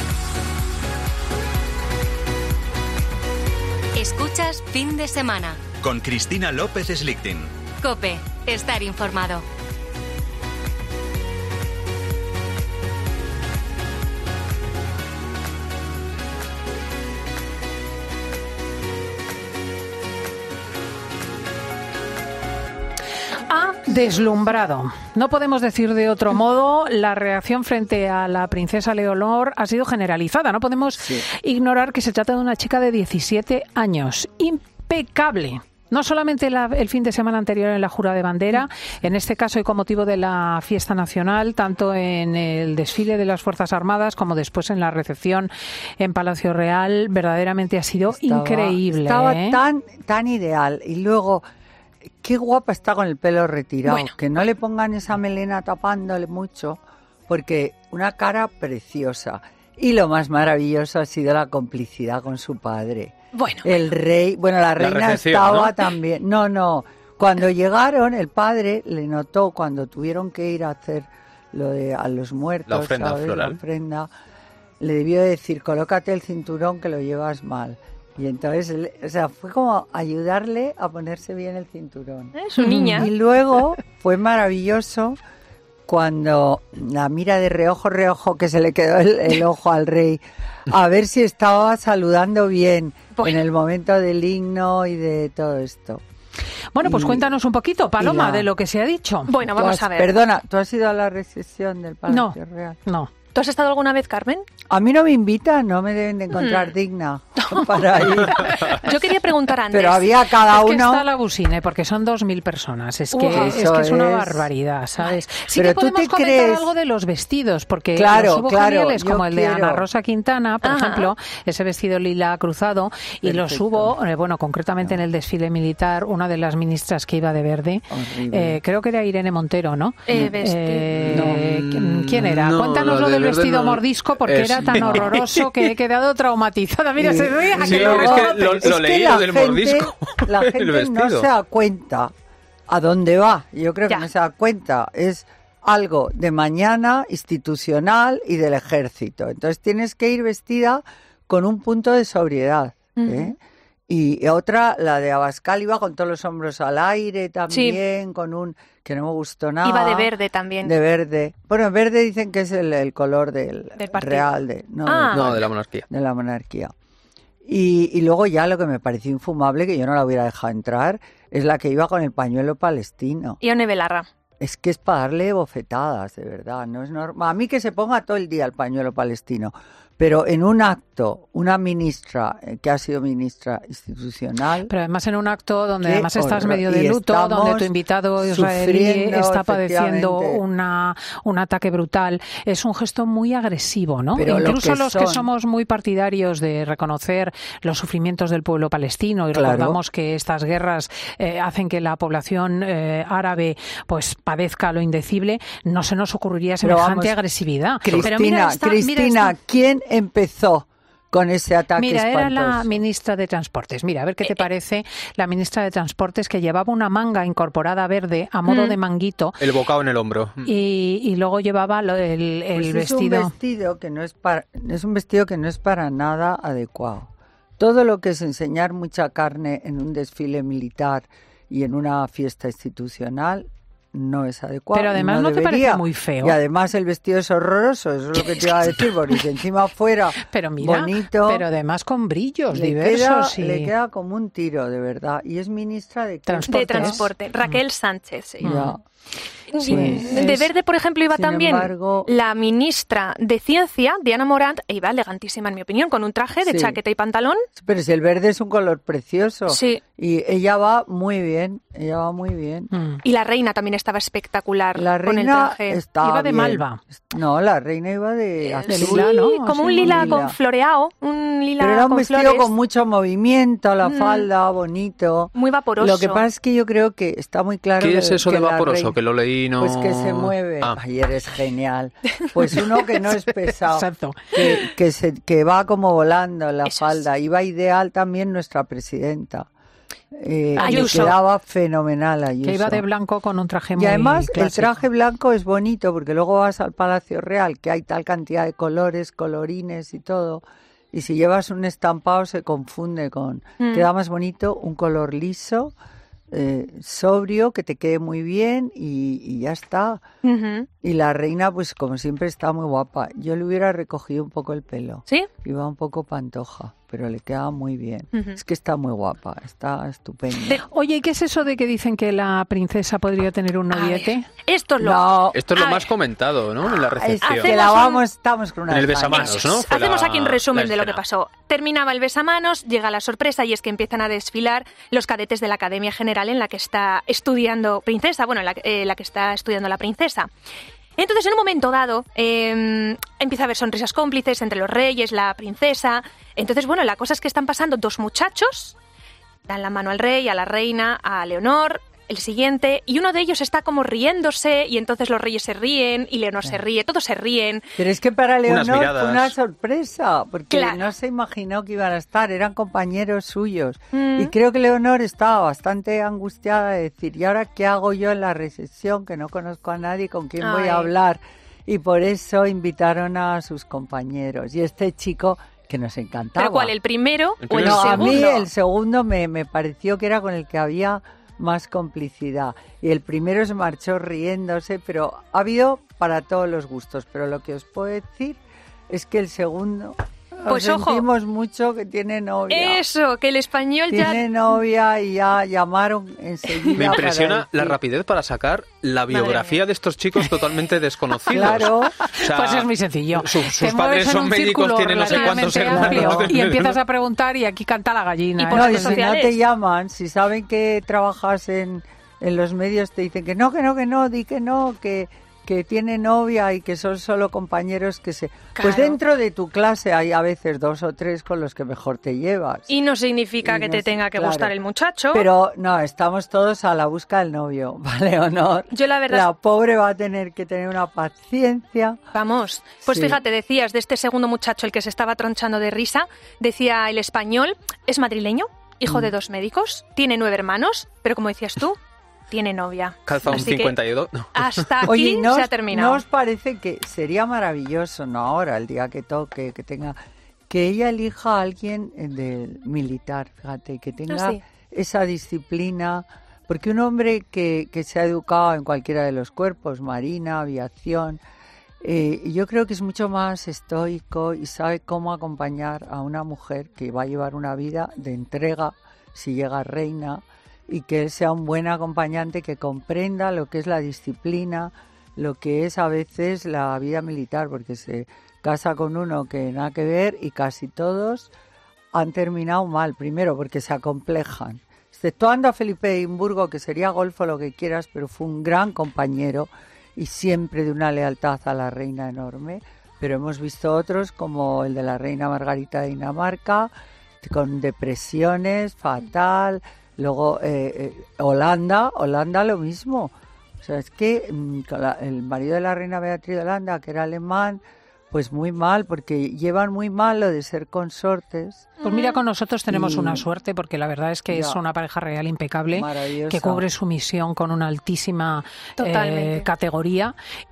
Escuchas Fin de Semana. Con Cristina López Slichting. COPE. Estar informado. Ha deslumbrado. No podemos decir de otro modo, la reacción frente a la princesa Leonor ha sido generalizada. No podemos ignorar que se trata de una chica de diecisiete años. Impecable. No solamente la- el fin de semana anterior en la jura de bandera, en este caso y con motivo de la fiesta nacional, tanto en el desfile de las Fuerzas Armadas como después en la recepción en Palacio Real, verdaderamente ha sido Estaba- increíble. Estaba ¿eh? tan, tan ideal. Y luego, qué guapa está con el pelo retirado. Bueno. Que no le pongan esa melena tapándole mucho, porque una cara preciosa. Y lo más maravilloso ha sido la complicidad con su padre. Bueno, El rey, bueno, la reina recepción, estaba ¿no? también. No, no. Cuando llegaron, el padre le notó cuando tuvieron que ir a hacer lo de a los muertos, La ofrenda ¿sabes? floral. La ofrenda, le debió decir, colócate el cinturón que lo llevas mal. Y entonces, él- o sea, fue como ayudarle a ponerse bien el cinturón. ¿eh? Su niña. Y luego fue maravilloso cuando la mira de reojo, reojo, que se le quedó el, el ojo al rey, a ver si estaba saludando bien Bueno. en el momento del himno y de todo esto. Bueno, pues Y- cuéntanos un poquito, Paloma, y la- de lo que se ha dicho. Bueno, Tú vamos has- a ver. Perdona, ¿tú has ido a la recepción del No. Palacio Real? No. ¿Tú has estado alguna vez, Carmen? A mí no me invitan, no me deben de encontrar Mm. digna para ir. Yo quería preguntar antes. Pero había cada Es que uno... está la busine, porque son dos mil personas. Es que, Ujú. es, que Eso es una es. barbaridad, ¿sabes? Sí Pero que tú podemos te comentar crees- algo de los vestidos, porque Claro, los hubo claro, geniales, yo como el de quiero. Ana Rosa Quintana, por Ajá. ejemplo, ese vestido lila cruzado, y los Perfecto. hubo, eh, bueno, concretamente en el desfile militar, una de las ministras que iba de verde, Horrible. eh, creo que era Irene Montero, ¿no? Eh, vesti- Eh, ¿quién- ¿Quién era? No, Cuéntanos lo lo de del verde vestido no. mordisco, porque Es- era tan horroroso que he quedado traumatizada. Mira, Sí. se ríe. ¿a Sí, que Sí, lo es que conoces? lo, Es lo que leí la lo del gente- mordisco. La el gente no vestido. se da cuenta a dónde va. Yo creo que Ya. no se da cuenta. Es algo de mañana, institucional y del ejército. Entonces tienes que ir vestida con un punto de sobriedad. ¿eh? Y otra, la de Abascal, iba con todos los hombros al aire también, con un... que no me gustó nada. Iba de verde también. De verde. Bueno, verde dicen que es el, el color del, Del partido. real, de, no, Ah. del- No, de la monarquía. de la monarquía. Y, y luego ya lo que me pareció infumable, que yo no la hubiera dejado entrar, es la que iba con el pañuelo palestino. Ione Belarra. Es que es para darle bofetadas, de verdad. No es normal. A mí que se ponga todo el día el pañuelo palestino. Pero en un acto, una ministra, eh, que ha sido ministra institucional... Pero además en un acto donde además estás medio de luto, donde tu invitado israelí está padeciendo una, un ataque brutal. Es un gesto muy agresivo, ¿no? Pero Incluso lo que los son... que somos muy partidarios de reconocer los sufrimientos del pueblo palestino y claro. recordamos que estas guerras eh, hacen que la población eh, árabe pues padezca lo indecible, no se nos ocurriría semejante vamos, agresividad. Cristina, Pero mira esta, Cristina, mira esta... ¿quién empezó con ese ataque Mira, espantoso? Era la ministra de Transportes. Mira, a ver qué te parece la ministra de Transportes, que llevaba una manga incorporada verde a modo mm. de manguito. El bocado en el hombro. Y, y luego llevaba lo, el, el pues vestido. Es un vestido que no es para, es un vestido que no es para nada adecuado. Todo lo que es enseñar mucha carne en un desfile militar y en una fiesta institucional no es adecuado. Pero además no, no te parece muy feo. Y además el vestido es horroroso, eso es lo que te iba a decir, porque si encima fuera pero mira, bonito. Pero además con brillos le diversos. Queda, y... Le queda como un tiro, de verdad. Y es ministra de Transporte. De Transporte. Raquel Sánchez. Sí. Ya. Sí, de es, Verde, por ejemplo, iba también embargo, la ministra de Ciencia, Diana Morant, e iba elegantísima, en mi opinión, con un traje de sí. chaqueta y pantalón. Pero si el verde es un color precioso. Sí. Y ella va muy bien, ella va muy bien. Mm. Y la reina también estaba espectacular la con reina el traje. Estaba iba de bien. Malva. No, la reina iba de azul. Sí, lila, ¿no? Como un lila, lila con floreado, un lila Pero era un con vestido flores. con mucho movimiento, la mm. falda, bonito. Muy vaporoso. Lo que pasa es que yo creo que está muy claro ¿Qué que, es eso que de vaporoso? Reina, que lo leí no... Pues que se mueve. Ah. Ay, eres genial. Pues uno que no es pesado. Exacto. Que, que, se, que va como volando en la eso falda. Es. Iba ideal también nuestra presidenta. Eh, Ayuso. Quedaba fenomenal Ayuso. Que iba de blanco con un traje muy Y además clásico. El traje blanco es bonito porque luego vas al Palacio Real que hay tal cantidad de colores, colorines y todo. Y si llevas un estampado se confunde con... Mm. Queda más bonito un color liso, eh, sobrio, que te quede muy bien y, y ya está. Uh-huh. Y la reina, pues como siempre, está muy guapa. Yo le hubiera recogido un poco el pelo. ¿Sí? Iba un poco pantoja, pero le queda muy bien. Uh-huh. Es que está muy guapa, está estupenda. De, oye, ¿y qué es eso de que dicen que la princesa podría tener un noviete? Esto es lo, no, Esto es lo más ver. comentado, ¿no? En la recepción. Es que la vamos, estamos con una en el besamanos, ¿no? Fue Hacemos la, aquí un resumen de lo que pasó. Terminaba el besamanos, llega la sorpresa y es que empiezan a desfilar los cadetes de la Academia General en la que está estudiando princesa, bueno, la, eh, la que está estudiando la princesa. Entonces, en un momento dado, eh, empieza a haber sonrisas cómplices entre los reyes, la princesa. Entonces, bueno, la cosa es que están pasando dos muchachos, dan la mano al rey, a la reina, a Leonor, el siguiente, y uno de ellos está como riéndose, y entonces los reyes se ríen, y Leonor se ríe, todos se ríen. Pero es que para Leonor fue una sorpresa, porque claro. no se imaginó que iban a estar, eran compañeros suyos. Mm. Y creo que Leonor estaba bastante angustiada de decir, ¿y ahora qué hago yo en la recepción? Que no conozco a nadie, ¿con quién Ay. voy a hablar? Y por eso invitaron a sus compañeros. Y este chico... que nos encantaba. ¿Pero cuál, el primero el o el no, segundo? A mí el segundo me, me pareció que era con el que había más complicidad. Y el primero se marchó riéndose, pero ha habido para todos los gustos. Pero lo que os puedo decir es que el segundo... Pues sentimos ojo. mucho que tiene novia. Eso, que el español tiene ya... Tiene novia y ya llamaron enseguida. Me impresiona para la rapidez para sacar la biografía de estos chicos totalmente desconocidos. Claro. O sea, pues es muy sencillo. Su, sus padres son médicos, tienen no sé cuántos hermanos. Y empiezas a preguntar y aquí canta la gallina. Y, ¿eh? por no, y si sociales. no te llaman, si saben que trabajas en, en los medios, te dicen que no, que no, que no, di que no, que... que tiene novia y que son solo compañeros que se... Claro. Pues dentro de tu clase hay a veces dos o tres con los que mejor te llevas. Y no significa y que no te es, tenga que claro. gustar el muchacho. Pero no, estamos todos a la busca del novio, ¿vale, Honor? Yo la verdad... La pobre va a tener que tener una paciencia. Vamos, pues sí. fíjate, decías de este segundo muchacho, el que se estaba tronchando de risa, decía el español, es madrileño, hijo mm. de dos médicos, tiene nueve hermanos, pero como decías tú, tiene novia. Calza un cincuenta y dos. No. Hasta aquí Oye, ¿no se os, ha terminado. ¿no os parece que sería maravilloso, no ahora, el día que toque, que tenga, que ella elija a alguien del militar, fíjate, que tenga ah, sí. esa disciplina? Porque un hombre que, que se ha educado en cualquiera de los cuerpos, marina, aviación, Eh, yo creo que es mucho más estoico y sabe cómo acompañar a una mujer que va a llevar una vida de entrega si llega reina, y que él sea un buen acompañante que comprenda lo que es la disciplina, lo que es a veces la vida militar, porque se casa con uno que nada que ver y casi todos han terminado mal. Primero porque se acomplejan, exceptuando a Felipe de Edimburgo, que sería golfo lo que quieras, pero fue un gran compañero y siempre de una lealtad a la reina enorme. Pero hemos visto otros como el de la reina Margarita de Dinamarca, con depresiones, fatal. Luego eh, eh, Holanda, Holanda lo mismo. O sea, es que mmm, la, el marido de la reina Beatriz de Holanda, que era alemán, pues muy mal, porque llevan muy mal lo de ser consortes. Pues mira, con nosotros tenemos y... una suerte, porque la verdad es que ya. es una pareja real impecable, que cubre su misión con una altísima eh, categoría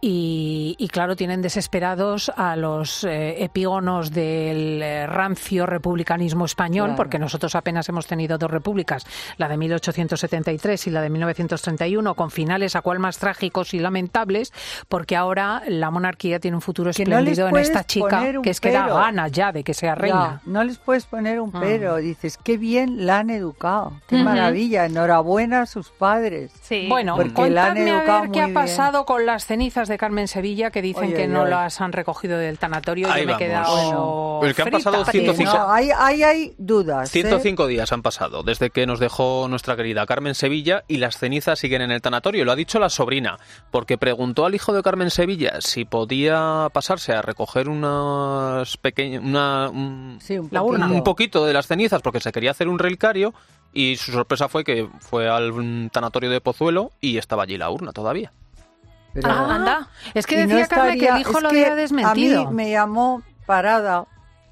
y, y claro, tienen desesperados a los eh, epígonos del eh, rancio republicanismo español, claro. porque nosotros apenas hemos tenido dos repúblicas, la de mil ochocientos setenta y tres y la de mil novecientos treinta y uno, con finales a cual más trágicos y lamentables, porque ahora la monarquía tiene un futuro espléndido en esta chica, que es que da ganas ya de que sea reina. Ya, no les puedes poner un pero, ah. dices, qué bien la han educado, qué uh-huh. maravilla, enhorabuena a sus padres. Sí. Bueno, contadme a ver qué ha pasado bien. con las cenizas de Carmen Sevilla, que dicen oye, que oye, no oye. las han recogido del tanatorio. Ahí Yo me he quedado bueno. Pero que han pasado ciento cinco no, hay, hay, hay dudas. ciento cinco ¿eh? días han pasado desde que nos dejó nuestra querida Carmen Sevilla y las cenizas siguen en el tanatorio. Lo ha dicho la sobrina, porque preguntó al hijo de Carmen Sevilla si podía pasarse a recoger unas pequeñas, una, un, sí, un, la urna. un poquito de las cenizas, porque se quería hacer un relicario, y su sorpresa fue que fue al tanatorio de Pozuelo y estaba allí la urna todavía. Pero, ah, anda. Es que decía no estaría, Carmen que el hijo lo había desmentido. A mí me llamó Parada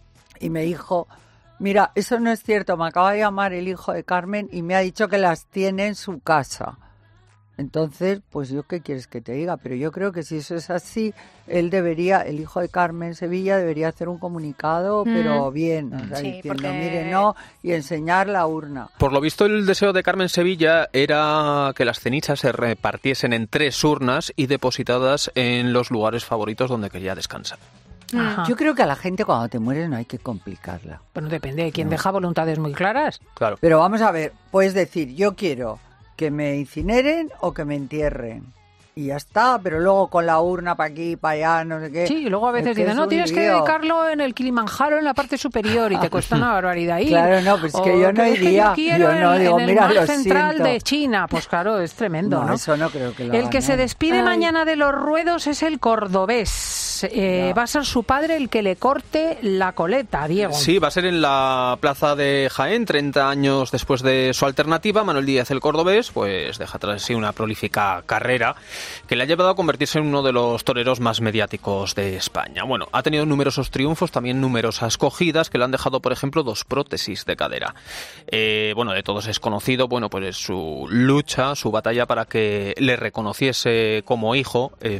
y me dijo, mira, eso no es cierto, me acaba de llamar el hijo de Carmen y me ha dicho que las tiene en su casa. Entonces, pues yo qué quieres que te diga, pero yo creo que si eso es así, él debería, el hijo de Carmen Sevilla debería hacer un comunicado, mm. pero bien, o sea, sí, diciendo, porque... mire, no, y enseñar la urna. Por lo visto, el deseo de Carmen Sevilla era que las cenizas se repartiesen en tres urnas y depositadas en los lugares favoritos donde quería descansar. Ajá. Yo creo que a la gente cuando te mueres no hay que complicarla. Bueno, depende de quién no. deja voluntades muy claras. Claro. Pero vamos a ver, puedes decir, yo quiero que me incineren o que me entierren. Y ya está, pero luego con la urna para aquí, para allá, no sé qué. Sí, y luego a veces dicen, no, tienes lío. que dedicarlo en el Kilimanjaro, en la parte superior, y te cuesta una barbaridad ir. Claro, no, pues es que yo no iría. Yo quiero yo no en, digo, en mira, el lo mar central siento. de China. Pues claro, es tremendo, ¿no? No, eso no creo que lo El hagan, que se despide Ay. mañana de los ruedos es el cordobés. Eh, va a ser su padre el que le corte la coleta, Diego. Sí, va a ser en la plaza de Jaén, treinta años después de su alternativa. Manuel Díaz, el cordobés, pues deja tras sí una prolífica carrera que le ha llevado a convertirse en uno de los toreros más mediáticos de España. Bueno, ha tenido numerosos triunfos, también numerosas cogidas que le han dejado, por ejemplo, dos prótesis de cadera. Eh, bueno, de todos es conocido, bueno, pues su lucha, su batalla para que le reconociese como hijo eh,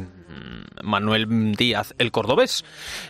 Manuel Díaz, el cordobés.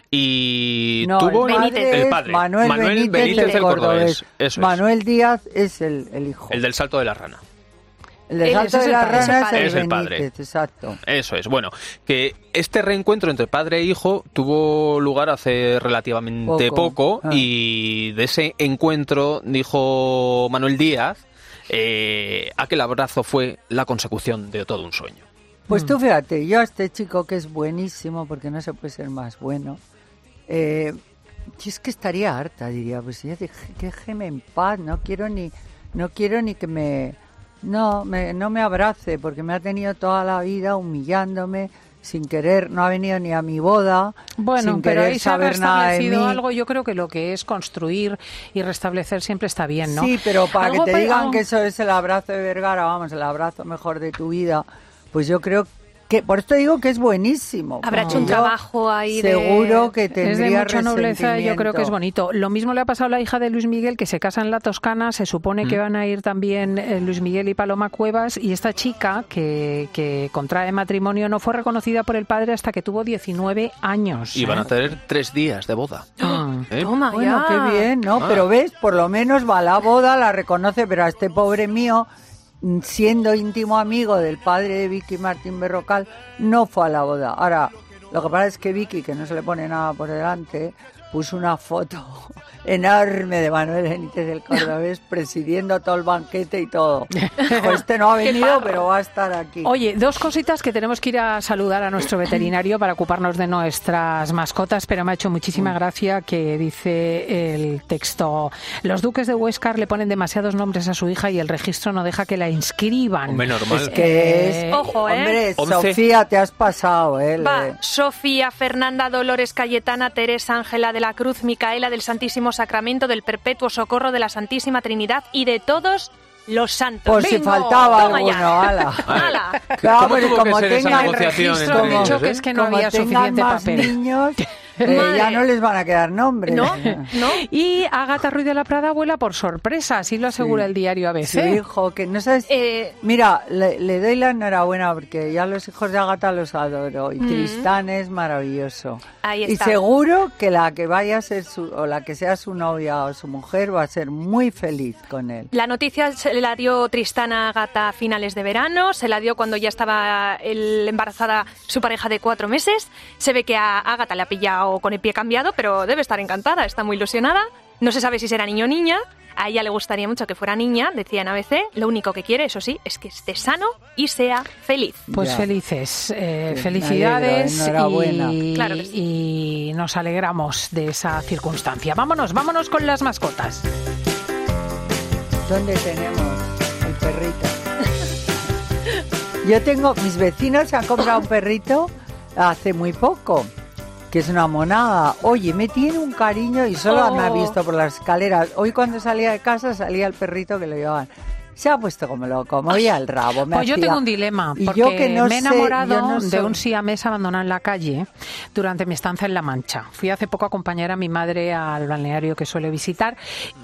Y no, tuvo el, padre el padre, Manuel, Manuel Benítez, Benítez, el el cordobés. cordobés. Eso Manuel es. Díaz es el, el hijo. El del salto de la rana. El del salto de la rana es el, es el Benítez, padre. Exacto. Eso es. Bueno, que este reencuentro entre padre e hijo tuvo lugar hace relativamente poco, poco ah. y de ese encuentro dijo Manuel Díaz, eh, aquel abrazo fue la consecución de todo un sueño. Pues tú fíjate, yo a este chico que es buenísimo, porque no se puede ser más bueno, eh, yo es que estaría harta, diría, pues ya déjeme en paz, no quiero ni, no quiero ni que me, no, me, no me abrace, porque me ha tenido toda la vida humillándome, sin querer, no ha venido ni a mi boda, bueno, sin pero querer ahí se ha saber nada de mí. restablecido algo, yo creo que lo que es construir y restablecer siempre está bien, ¿no? Sí, pero para algo que te pe- digan algo... que eso es el abrazo de Vergara, vamos, el abrazo mejor de tu vida, pues yo creo que, por esto digo que es buenísimo. Habrá hecho un trabajo ahí de... Seguro que tendría es de mucha nobleza, yo creo que es resentimiento. bonito. Lo mismo le ha pasado a la hija de Luis Miguel, que se casa en la Toscana, se supone mm. que van a ir también eh, Luis Miguel y Paloma Cuevas, y esta chica que, que contrae matrimonio no fue reconocida por el padre hasta que tuvo diecinueve años. Y ¿eh? van a tener tres días de boda. Ah. ¿Eh? Toma, Bueno, ya. qué bien, ¿no? Ah. Pero ves, por lo menos va a la boda, la reconoce, pero a este pobre mío, siendo íntimo amigo del padre de Vicky Martín Berrocal, no fue a la boda. Ahora, Lo que pasa es que Vicky, que no se le pone nada por delante, puso una foto enorme de Manuel Benítez del Cordobés presidiendo todo el banquete y todo. Pues este no ha venido, pero va a estar aquí. Oye, dos cositas que tenemos que ir a saludar a nuestro veterinario para ocuparnos de nuestras mascotas, pero me ha hecho muchísima gracia que dice el texto: los duques de Huéscar le ponen demasiados nombres a su hija y el registro no deja que la inscriban. Hombre, normal. Es que es... Eh, Ojo, ¿eh? Hombre, once. Sofía, te has pasado, ¿eh? Va, Le- Sofía, Fernanda, Dolores, Cayetana, Teresa, Ángela de la Cruz, Micaela del Santísimo Sacramento, del Perpetuo Socorro de la Santísima Trinidad y de todos los santos. Por si ¡Bingo! faltaba Toma alguno, ya. ala. ¡Hala! Claro, ¿Cómo porque tuvo que como ser esa tengan negociación registro, entre de hecho, ellos, que eh? es que no como había tengan suficiente más papel. niños, eh, Madre. ya no les van a quedar nombres. ¿No? ¿No? Y Ágata Ruiz de la Prada vuela por sorpresa, así lo asegura Sí. el diario A B Su C. hijo, que no sabes... Eh, Mira, le, le doy la enhorabuena porque ya los hijos de Ágata los adoro y Mm. Tristán es maravilloso. Ahí Y está. seguro que la que vaya a ser su, o la que sea su novia o su mujer va a ser muy feliz con él. La noticia se la dio Tristán a Ágata a finales de verano, se la dio cuando ya estaba el embarazada su pareja de cuatro meses. Se ve que a Ágata le ha pillado con el pie cambiado, pero debe estar encantada, está muy ilusionada. No se sabe si será niño o niña. A ella le gustaría mucho que fuera niña, decía en A B C. Lo único que quiere, eso sí, es que esté sano y sea feliz. Pues Ya. felices, eh, Sí, felicidades me alegro, enhorabuena. y, Claro que sí. y nos alegramos de esa circunstancia. Vámonos, vámonos con las mascotas. ¿Dónde tenemos el perrito? Yo tengo, mis vecinos se han comprado un perrito hace muy poco, que es una monada. Oye, me tiene un cariño y solo Oh. me ha visto por las escaleras. Hoy cuando salía de casa salía el perrito que lo llevaban. Se ha puesto como loco, me oía el rabo. Me Pues yo hacía- tengo un dilema, Y porque yo que no me he sé, enamorado yo no de soy- un siamés abandonado en la calle durante mi estancia en La Mancha. Fui hace poco a acompañar a mi madre al balneario que suele visitar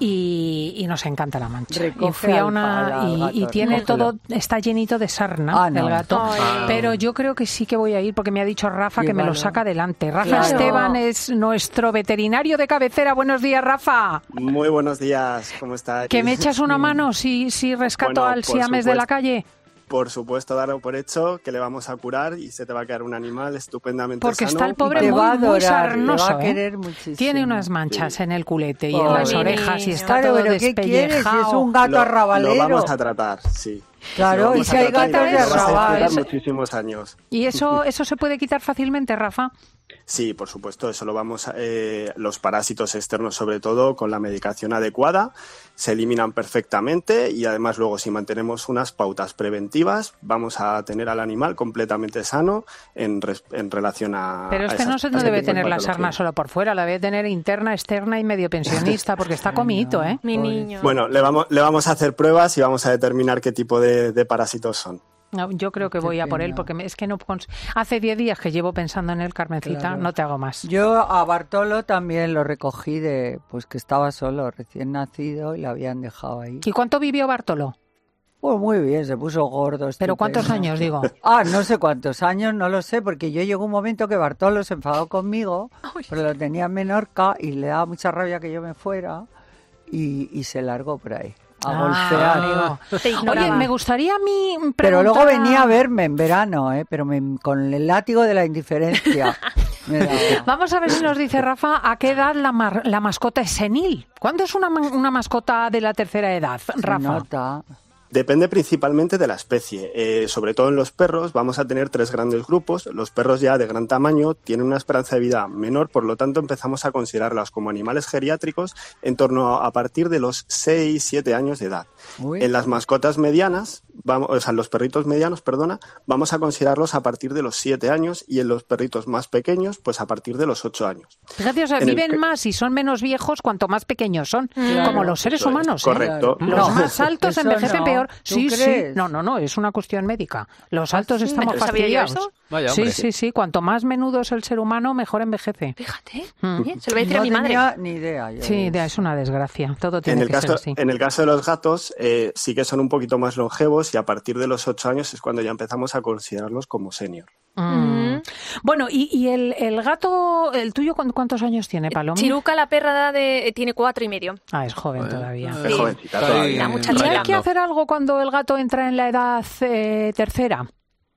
y, y nos encanta La Mancha. Recoge y fui a al- una al- al y, y gato, tiene recógelo. todo, está llenito de sarna Ah, no. el gato. Ay. Pero yo creo que sí que voy a ir porque me ha dicho Rafa que me lo Llévalo. saca adelante. Rafa Claro. Esteban es nuestro veterinario de cabecera. Buenos días, Rafa. Muy buenos días, ¿cómo estáis? Que me echas una mano si, si rescato Bueno, al por siamés de la supuesto. calle. Por supuesto, darlo por hecho, que le vamos a curar y se te va a quedar un animal estupendamente Porque sano. está el pobre te muy, va a muy adorar, te sarnoso, va a ¿eh? querer muchísimo. Tiene unas manchas en el culete y en Pobre las orejas y niño. está Claro, todo pero ¿qué quieres? Si es despellejado. un gato Lo- arrabalero. Lo vamos a tratar, sí. Claro, Lo vamos y si a hay tratar gatos de lo vamos a arrabal. disfrutar muchísimos años. ¿Y eso, eso se puede quitar fácilmente, Rafa? Sí, por supuesto, eso lo vamos a, eh, los parásitos externos sobre todo con la medicación adecuada se eliminan perfectamente y además luego si mantenemos unas pautas preventivas vamos a tener al animal completamente sano en, res- en relación a Pero a este no, esas- se, a no este debe tipo de tener la patologías. sarna solo por fuera, la debe tener interna, externa y medio pensionista porque está comidito, ¿eh? Mi niño. Bueno, le vamos, le vamos a hacer pruebas y vamos a determinar qué tipo de, de parásitos son. No, yo creo que voy a por él porque me- es que no cons- hace diez días que llevo pensando en él, Carmencita, Claro. no te hago más. Yo a Bartolo también lo recogí de, pues que estaba solo, recién nacido y lo habían dejado ahí. ¿Y cuánto vivió Bartolo? Pues muy bien, se puso gordo. ¿Pero cuántos estupendo. años, digo? Ah, no sé cuántos años, no lo sé, porque yo llegó un momento que Bartolo se enfadó conmigo, pero lo tenía en Menorca y le daba mucha rabia que yo me fuera y, y se largó por ahí. A golpear. amigo. Te ignoraba. Oye, me gustaría a mí preguntar... Pero luego venía a verme en verano, ¿eh? Pero me- con el látigo de la indiferencia. me daba. Vamos a ver si nos dice Rafa a qué edad la, mar- la mascota es senil. ¿Cuándo es una, ma- una mascota de la tercera edad, Se Rafa? nota. Depende principalmente de la especie. Eh, sobre todo en los perros vamos a tener tres grandes grupos. Los perros ya de gran tamaño tienen una esperanza de vida menor, por lo tanto empezamos a considerarlos como animales geriátricos en torno a, a partir de los seis siete años de edad. Uy. En las mascotas medianas, vamos, o sea, en los perritos medianos, perdona, vamos a considerarlos a partir de los siete años y en los perritos más pequeños, pues a partir de los ocho años. Fíjate, o sea, En el viven que- más y son menos viejos cuanto más pequeños son, Claro. como los seres Eso es, humanos. ¿eh? correcto. Los No, más altos eso envejecen no. peor. ¿Tú Sí, crees? sí. No, no, no, es una cuestión médica. Los ¿Ah, altos sí? estamos ¿No sabía yo fastidiados. eso? Vaya, sí, hombre. sí, sí. Cuanto más menudo es el ser humano, mejor envejece. Fíjate, Mm. oye, se lo voy a decir no a mi madre. tenía ni idea. yo Sí, de de- eso. es una desgracia. Todo En tiene el, que caso, ser así. en el caso de los gatos, eh, sí que son un poquito más longevos y a partir de los ocho años es cuando ya empezamos a considerarlos como senior. Mm. Bueno, y, y el, el gato, el tuyo, ¿cuán- ¿cuántos años tiene, Paloma? Chiruca, la perra de, tiene cuatro y medio. Ah, es joven todavía. Es Sí. jovencita Está todavía. ahí La muchacha. ¿Y hay que rayando. hacer algo cuando el gato entra en la edad eh, tercera?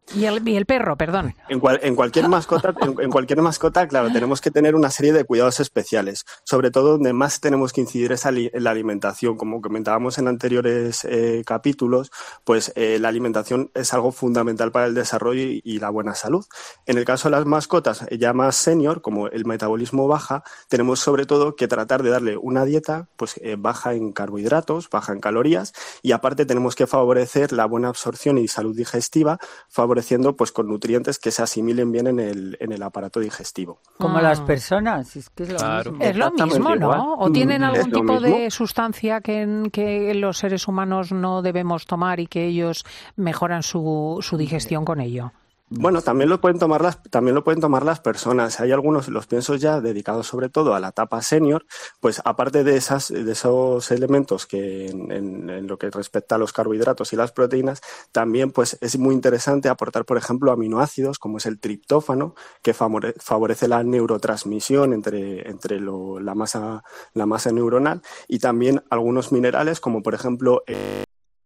Y el, y el perro, perdón. En, cual, en cualquier mascota, en, en cualquier mascota, claro, tenemos que tener una serie de cuidados especiales. Sobre todo donde más tenemos que incidir es en la alimentación. Como comentábamos en anteriores eh, capítulos, pues eh, la alimentación es algo fundamental para el desarrollo y, y la buena salud. En el caso de las mascotas ya más senior, como el metabolismo baja, tenemos sobre todo que tratar de darle una dieta pues eh, baja en carbohidratos, baja en calorías, y aparte tenemos que favorecer la buena absorción y salud digestiva, favoreciendo pues con nutrientes que se asimilen bien en el, en el aparato digestivo. Como Ah. las personas, es que es lo Claro. mismo. Es lo mismo, igual. ¿no? ¿O tienen Mm, algún es lo tipo mismo. de sustancia que, que los seres humanos no debemos tomar y que ellos mejoran su, su digestión con ello? Bueno, también lo pueden tomar las, también lo pueden tomar las personas. Hay algunos, los piensos ya dedicados sobre todo a la etapa senior, pues aparte de esas, de esos elementos que en, en, en lo que respecta a los carbohidratos y las proteínas, también pues es muy interesante aportar, por ejemplo, aminoácidos como es el triptófano, que favore, favorece la neurotransmisión entre, entre lo, la masa, la masa neuronal, y también algunos minerales como por ejemplo eh,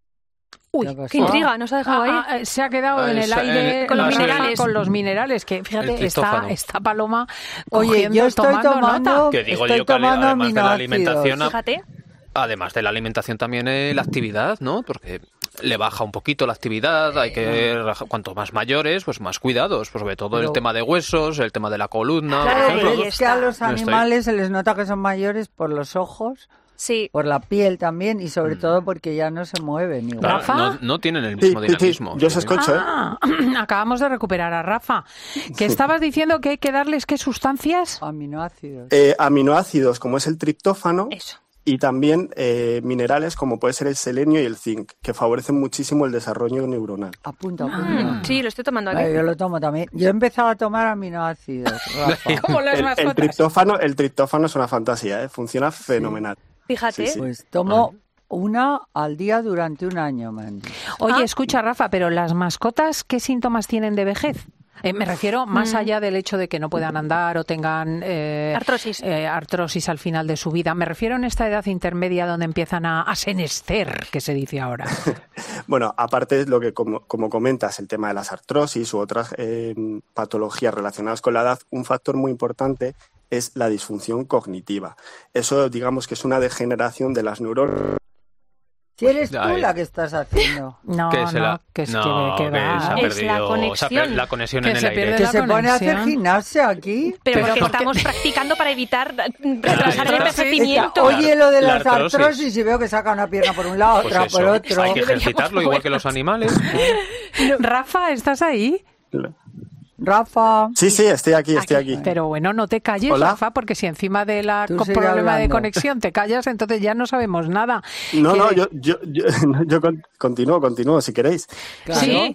Uy, Qué intriga, nos ha dejado ahí. Ah, ah, se ha quedado Ah, en el esa- aire en- Con los la- minerales. Con los minerales, que El fíjate, está triptófano. esta paloma Oye, cogiendo, yo estoy tomando, tomando- nota. Que digo Estoy yo que ale- tomando además de la aminoácidos. alimentación, a- Fíjate. además de la alimentación también eh, la actividad, ¿no? Porque le baja un poquito la actividad, hay que raja- cuanto más mayores, pues más cuidados, pues sobre todo Pero- el tema de huesos, el tema de la columna, Claro, por ejemplo. pero es que a los No estoy- animales se les nota que son mayores por los ojos, sí, por la piel también, y sobre todo porque ya no se mueven igual. Claro, ¿Rafa? no, no tienen el Sí, mismo sí, sí, dinamismo. yo os sí. escucho, ¿eh? Ah, acabamos de recuperar a Rafa. Que estabas diciendo que hay que darles qué sustancias. Aminoácidos. Eh, aminoácidos como es el triptófano eso. y también eh, minerales como puede ser el selenio y el zinc, que favorecen muchísimo el desarrollo neuronal. Apunta, apunta. Sí, lo estoy tomando aquí. Vale, yo lo tomo también. Yo he empezado a tomar aminoácidos, Rafa. Como las El, el mascotas. triptófano, el triptófano es una fantasía, ¿eh? Funciona fenomenal. Fíjate. Sí, sí. Pues tomo una al día durante un año, me han dicho. Oye, Ah. escucha, Rafa, pero las mascotas, ¿qué síntomas tienen de vejez? Eh, me refiero más Mm. allá del hecho de que no puedan andar o tengan eh, Artrosis. eh, artrosis al final de su vida. Me refiero en esta edad intermedia donde empiezan a, a senescer, que se dice ahora. Bueno, aparte lo que como, como comentas, el tema de las artrosis u otras eh, patologías relacionadas con la edad, un factor muy importante es la disfunción cognitiva. Eso, digamos que es una degeneración de las neuronas. Si eres tú Ay. la que estás haciendo. No, Que se no, la- que, es no, que, que que va. se ha Es la perdido- se ha conexión. per- la conexión Que en el se aire. pierde Que la se pone a hacer conexión. gimnasia aquí. Pero, Pero porque porque- estamos practicando para evitar retrasar el Está- envejecimiento. Oye, lo de La las artrosis. artrosis y veo que saca una pierna por un lado, Pues otra eso, por otro. hay que ejercitarlo igual que los animales. Rafa, ¿estás ahí? Rafa. Sí, sí, estoy aquí, estoy aquí. Pero bueno, no te calles, Hola. Rafa, porque si encima de la Tú con sigue problema de hablando. conexión te callas, entonces ya no sabemos nada. No, Que- no, yo, yo, yo, yo con- continúo, continúo, si queréis. Claro. Sí.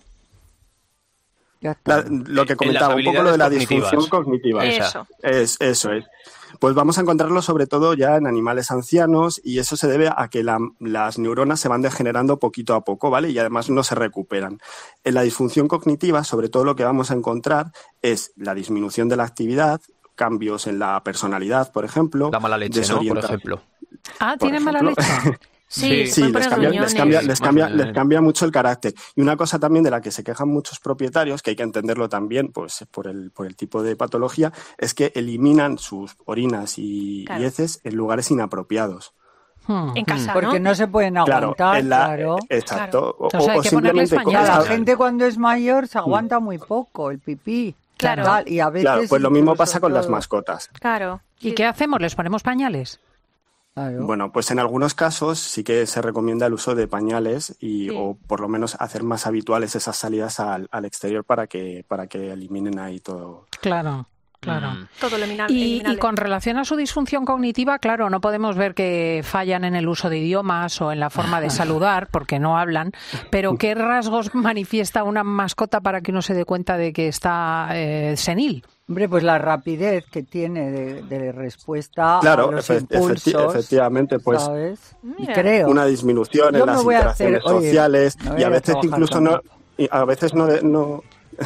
Ya está. La- lo que En comentaba, las un poco lo de la habilidades disfunción cognitivas. cognitiva. Eso. Es, eso es. Pues vamos a encontrarlo sobre todo ya en animales ancianos, y eso se debe a que la- las neuronas se van degenerando poquito a poco, ¿vale? Y además no se recuperan. En la disfunción cognitiva, sobre todo lo que vamos a encontrar es la disminución de la actividad, cambios en la personalidad, por ejemplo. La mala leche, ¿no? Por desorienta- ejemplo. Ah, por ¿tienen mala ejemplo. leche? Sí, Sí, se Sí, pueden les poner cambia, les, gruñones. cambia, les, Más cambia, gruñones. les cambia mucho el carácter. Y una cosa también de la que se quejan muchos propietarios, que hay que entenderlo también pues, por, el, por el tipo de patología, es que eliminan sus orinas y, Claro. y heces en lugares inapropiados. Hmm. En casa, Porque ¿no? no se pueden Claro, aguantar, en la- claro. exacto. O, O sea, hay o que ponerles simplemente con Ya, pañales. la esta- gente cuando es mayor se aguanta muy poco el pipí. Claro. Tal, y a veces Claro, pues lo mismo incluso pasa con las todo. mascotas. Claro. ¿Y Sí. qué hacemos? ¿Les ponemos pañales? Claro. Bueno, pues en algunos casos sí que se recomienda el uso de pañales y Sí. o por lo menos hacer más habituales esas salidas al, al exterior para que para que eliminen ahí todo. Claro, claro. Mm. Todo lo elimina- Y, eliminable. y con relación a su disfunción cognitiva, claro, no podemos ver que fallan en el uso de idiomas o en la forma de saludar, porque no hablan, pero ¿qué rasgos manifiesta una mascota para que uno se dé cuenta de que está eh, senil? Hombre, pues la rapidez que tiene de, de respuesta Claro, a los efe- efecti- impulsos, efectivamente, pues ¿sabes? Y Mira. creo. una disminución Yo en me las voy a hacer- interacciones oye, sociales me voy y a a veces trabajar incluso con no esto. y a veces no, de- no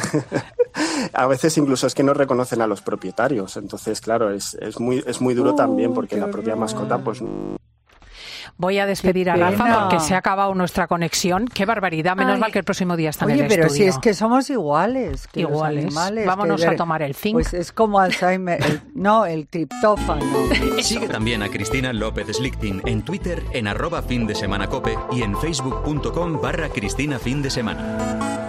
a veces incluso es que no reconocen a los propietarios, entonces claro, es, es muy es muy duro Oh, también porque qué la propia horror. mascota pues Voy a despedir a Rafa porque se ha acabado nuestra conexión. Qué barbaridad, menos Ay. mal que el próximo día está Oye, en el pero estudio. si es que somos iguales que Iguales. los animales. Vámonos que a de- tomar el zinc. Pues es como Alzheimer, el- no, el triptófano. Sigue también a Cristina López Slichting en Twitter en arroba fin de semana cope y en facebook punto com barra Cristina fin de semana.